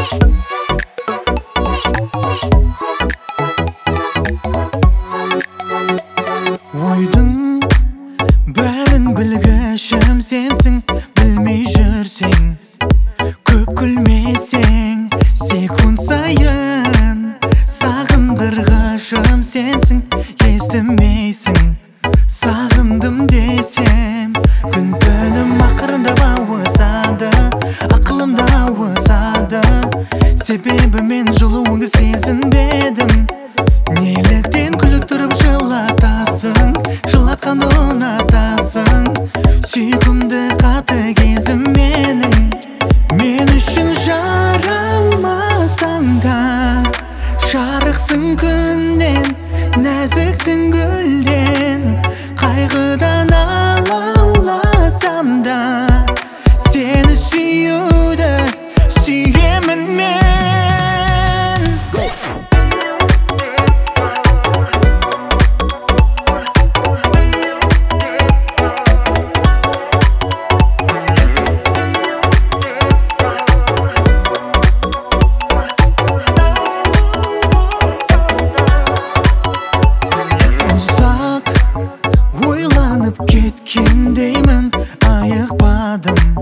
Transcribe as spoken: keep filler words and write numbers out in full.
Ойдың бәрін білгішім сенсің, білмей жүрсең, көп күлмесең, секунд сайын сағындырғышым сенсің, естімейсің, сағындым десем, күн түнім ақырындап ауысады, ақылымда ауысады, себебі мен жылуыңды сезінбедім. Неліктен күліп тұрып жылатасың, жылатқанды ұнатасың, сүйкімді қатты кезім менің. Мен үшін жаралмасаң да жарықсың күннен, нәзіксің гүлден, қайғыдан алауласам да сені сүюді сүйемін мен. Ойланып кеткендеймін, айықпадым.